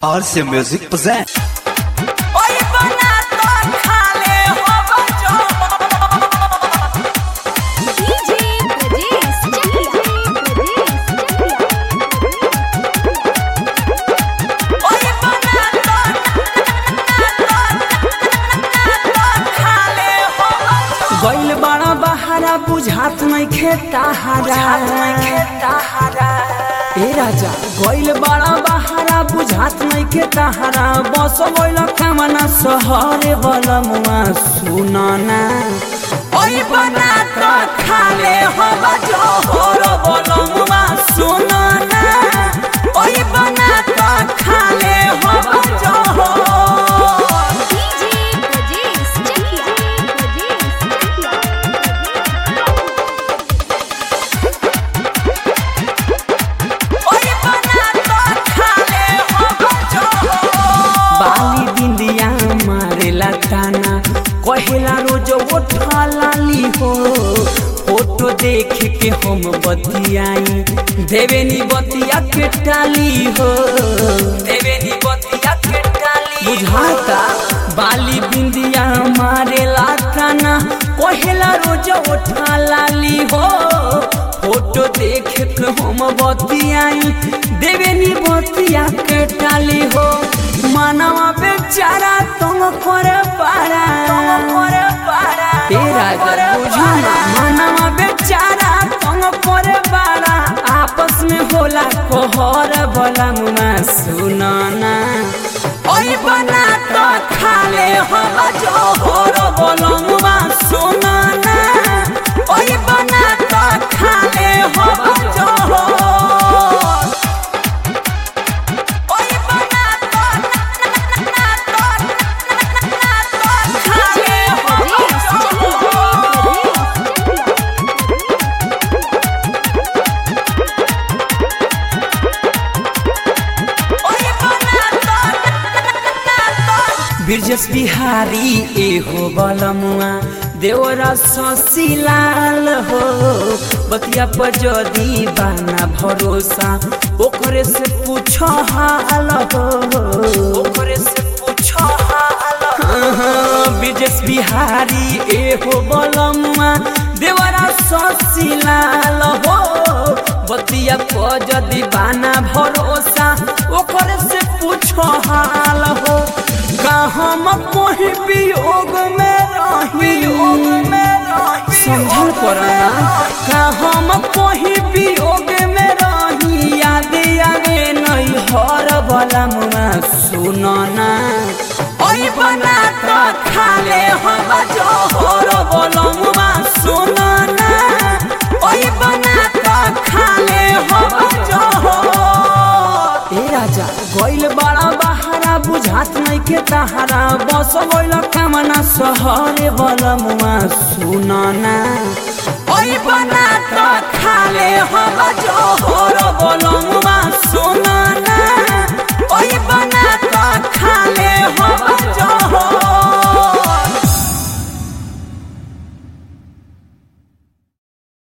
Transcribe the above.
RC Music present. गइल बड़ा बहारा बुझात नहीं खेता हारा ए राजा गइल बड़ा बहारा बुझात नहीं खेता हारा बस गइल कामना सहरे बलमुआ सुनना ओइ बना तो खाले हो जोहर बलमुआ सुनना ओइ बना तो खाले हो जोहर कहेला रोज उठा लाली हो फोटो देख के हम बतियाई देवेनी बतिया के टाली हो देवेनी बतिया के टाली बुझाता बाली बिंदिया मारेला काना कहेला रोज उठा लाली हो फोटो देख के हम बतियाई देवेनी बतिया के टाली हो मानवा बेचारा तुम कर पारा तेरा बुझाना मानवा बेचारा तुम कर पारा आपस में होला कोहर बोला मुआ सुनना ओइ बना तो खाले हो जोहर बोला मुआ सुनना ओइ बना तो खाले हो जोहर बिरजस बिहारी एहो बलमुआ देवरा ससीलाल हो बतिया पर जदी बाना भरोसा ओकरे से पूछो हाल हो ओकरे से पूछो हाल बिरजस बिहारी एहो बलमुआ देवरा ससीलाल हो बतिया पर जदी बाना भरोसा ओकरे से पूछो हाल हो हम कोई वियोग में रही समझल पड़ना हम कोई वियोग में रही याद आवे नहीं हर बला मुआ सुनना ओइ बना तो खाले हम जोहर बला मुआ सुनना ओइ बना तो खाले हम जोहर ए राजा गइल बड़ा बहारा बुझात नहीं के तहारा बस गइल कामना सहरे बलमुआ सुनना ओइ बना तो खाले हम जोहर बलमुआ